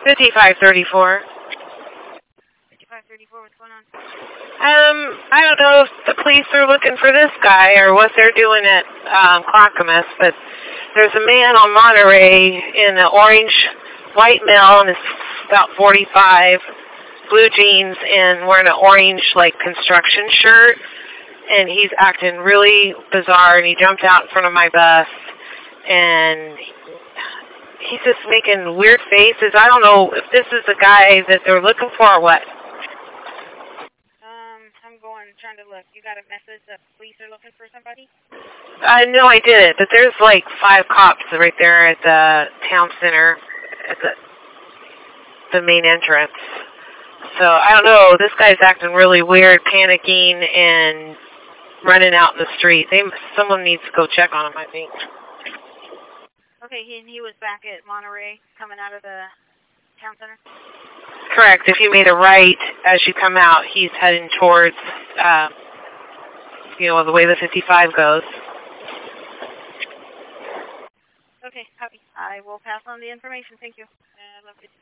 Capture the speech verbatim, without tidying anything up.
fifty-five thirty-four. fifty-five thirty-four, what's going on? Um, I don't know if the police are looking for this guy or what they're doing at um, Clackamas, but there's a man on Monterey in an orange white male, and is about forty-five, blue jeans, and wearing an orange, like, construction shirt, and he's acting really bizarre, and he jumped out in front of my bus, and he's just making weird faces. I don't know if this is the guy that they're looking for or what. Um, I'm going, trying to look. You got a message that police are looking for somebody? I know I did it, but there's like five cops right there at the town center, at the the main entrance. So I don't know. This guy's acting really weird, panicking and running out in the street. They, someone needs to go check on him, I think. Okay, he, he was back at Monterey, coming out of the town center? Correct. If you made a right as you come out, he's heading towards, uh, you know, the way the fifty-five goes. Okay, copy. I will pass on the information. Thank you. Uh, love it.